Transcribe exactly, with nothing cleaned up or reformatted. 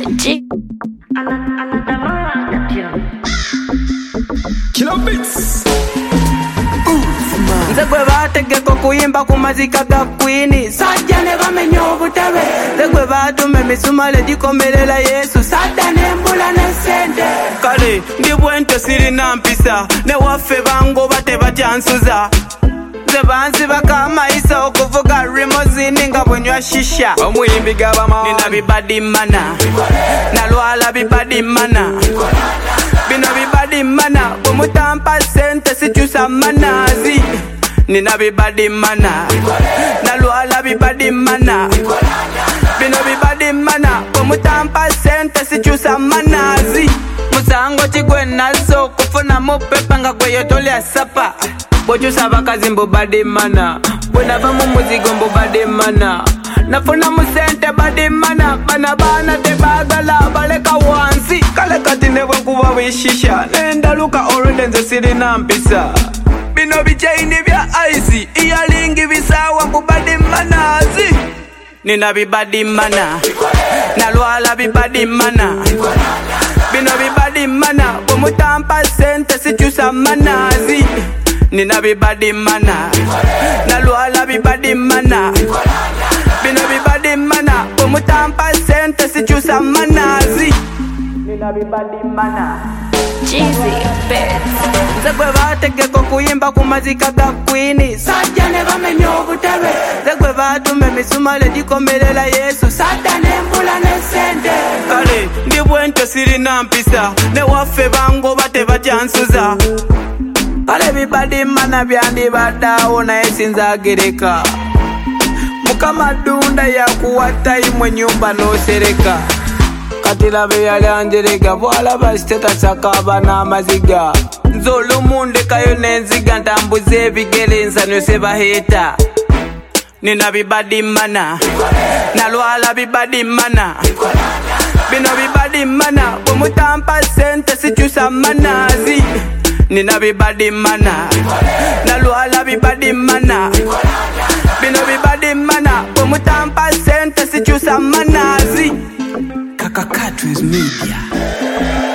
G. Killer Beats. Nze gwe baategeka okuyimba ku mazika ga Queen sajja ne bamenya obutebe nze gwe baatuma emisumale gikomerera Yesu sadda nembula ne sente kale ndi bwento sirina mpisa ne waffe bangoba tebatyansuza nze bansiba amayisa okuvuga rimozini nga bwenywa shisha omuyimbi gabama nina bibadi mana nalwala bibadi mana bino bibadi mana bwemutampa sente sikyusa manazi nina bibadi mana nalwala bibadi mana bino bibadi mana bwemutampa sente sikyusa manazi musango kigwe nazo okufunamu pepa nga gwe yotolya sapa bwokyusa abakazi mbu badi mana bwenava mu muzigo mbu badi mana nafuna mu sente badi mana bana baana tebaagala baleka wansi kale kati ne bwenkuba bwishisha nendaluka olwedde nze sirina mpisa bino bichaini bya ice iyalingi bisawa mbu badi manazi nina bibadi mana nalwala bibadi mana bino bibadi mana bwemutampa sente sikyusa manazi nina bibadi mana nalwala bibadi mana bino bibadi mana bwemutampa sente sikyusa manazi nina bibadi mana Jeezy Beats. nze gwe baategeka okuyimba ku mazika ga Queen sajja ne bamenya obutebe nze gwe baatuma emisumale gikomerera Yesu sadda nembula ne sente kale ndi bwento sirina mpisa ne waffe bangoba tebatyansuza kale bibadi mana byandibaddawo naye sinzagereka mukama dunda yakuwa tayimu ennyumba n'osereka kati labe yali anjerega bwalaba sitetasakaba n'amaziga nze olumu ndekayo n'enziga ntambuza ebigere nsanyuse baheeta nina bibadi mana nalwala bibadi mana bino bibadi mana bwemutampa sente sikyusa manazi nina bibadi mana nalwala bibadi mana bino bibadi mana bwemutampa sente sikyusa manazi Kakakatwiz Media.